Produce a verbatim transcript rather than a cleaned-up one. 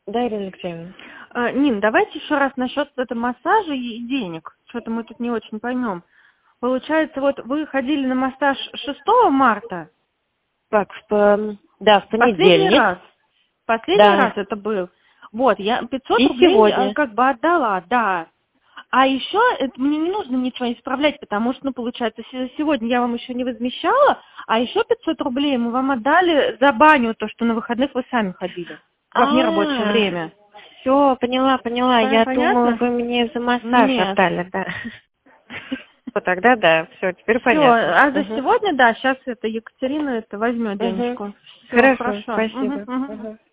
Да, Ирина Алексеевна. А, Нин, давайте еще раз насчет этого массажа и денег. Что-то мы тут не очень поймем. Получается, вот вы ходили на массаж шестого марта? Так, в, п- да, в Последний понедельник. раз. Последний Да. раз это был. Вот, я пятьсот И рублей сегодня. а, как бы отдала, да. А еще это, мне не нужно ничего исправлять, потому что, ну, получается, се- сегодня я вам еще не возмещала, а еще пятьсот рублей мы вам отдали за баню, то, что на выходных вы сами ходили, как в нерабочее А, время. все, поняла, поняла. Пон- Я думала, Понятно? вы мне за массаж Нет. отдали, да. Вот тогда да, все, теперь Все, понятно. а за Угу. сегодня, да, сейчас это Екатерина это возьмет Угу. денежку. Все, Хорошо, хорошо. Мгм, спасибо. мгм. Угу.